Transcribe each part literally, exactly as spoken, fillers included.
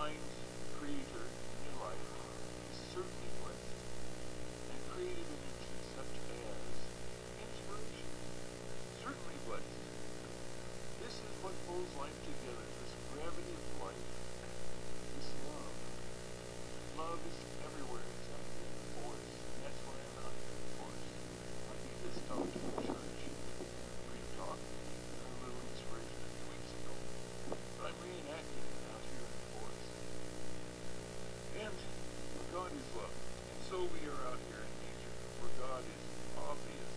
find Creator in your life is certainly blessed and creative energy such as inspiration, certainly blessed. This is what pulls life together, this gravity of life, this love. Love is everywhere. It's out here in the forest, and that's why I'm out here in the forest. I gave this talk to the church, brief talk, a little inspiration a few weeks ago, but I'm reenacting it out here in the forest. And God is love, and so we are out here in nature, where God is obvious.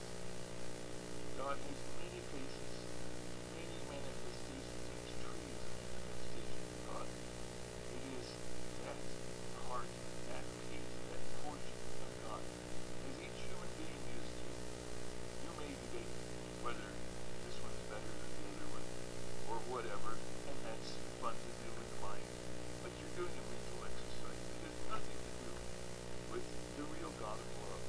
God has many faces, many manifestations. Each tree is a manifestation of God. It is that heart, that peace, that portion of God, as each human being is too. You may debate whether this one's better than the other one, or whatever, and that's fun to do in the mind, but you're doing a mental exercise. It has nothing to do with the real God of love.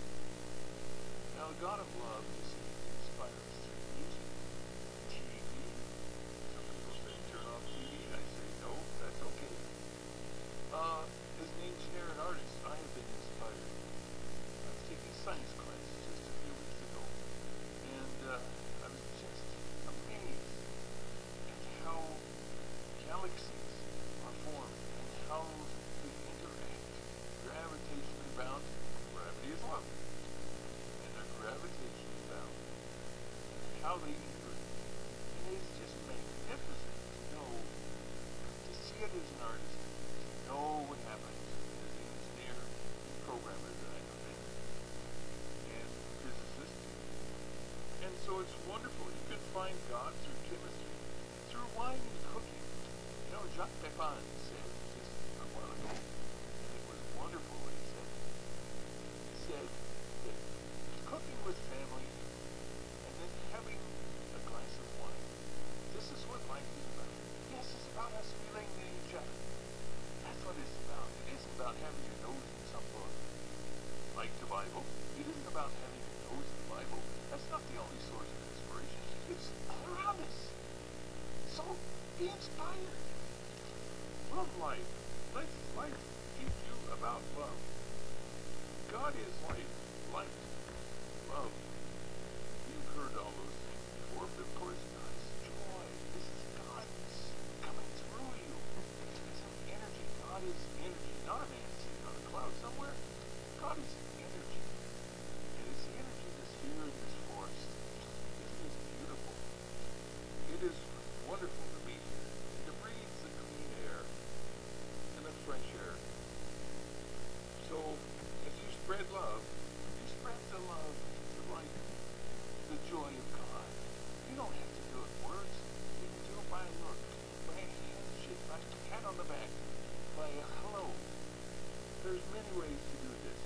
Now, the God of love, you see, inspires through music, T V. Some people say turn off T V. I say no, that's okay. Uh, as an engineer and artist, I have been inspired. I was taking science class just a few weeks ago, and uh, I was just amazed at how galaxies are formed and how they interact, gravitationally bound. Gravity is love, and they're gravitationally bound, and how they interact. It is just magnificent to know, to see it as an artist, to know what happens as an engineer and programmer that I have been, and physicist. And so it's wonderful. You can find God through chemistry, through wine and cooking. You know, Jacques Pepin said just a while ago, and it was wonderful what he said. He said that cooking with family and then having a glass of wine, this is what life is about. Yes, it's about us relating to each other. That's what it's about. It isn't about having your nose in some book, like the Bible. It isn't about having your nose in the Bible. That's not the only source of inspiration. It's all around us. So be inspired. Love life. Let life teach you about love. God is life. Light. Love. You've heard all those things before, but of course God's joy. This is God coming through you. It's an energy. God is energy, not a man sitting on a cloud somewhere. God is energy. And it's the energy that's here in this forest. Isn't this beautiful? It is wonderful to be here and to breathe the clean air and the fresh air. So, as you spread love, you spread the love, the light, the joy of God. You don't have to do it words. You can do it by a look, by a handshake, by a pat on the back, by a hello. There's many ways to do this.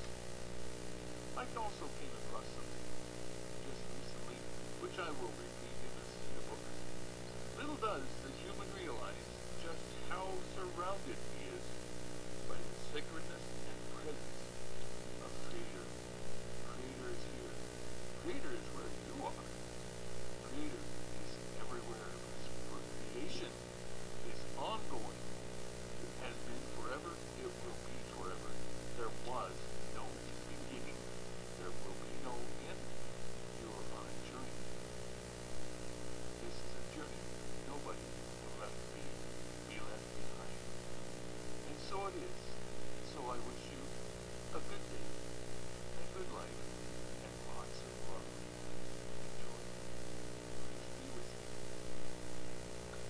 I also came across something just recently, which I will repeat in this in the book. Little does the human realize just how surrounded he is by the sacredness and presence of Creator. Creator is here. Creator is where you are. Creator is everywhere. For creation is ongoing. It has been forever. It will be forever. There was no beginning. There will be no end. You are on a journey. This is a journey. Nobody will left be, be left behind. And so it is. So I wish you a good day, a good life,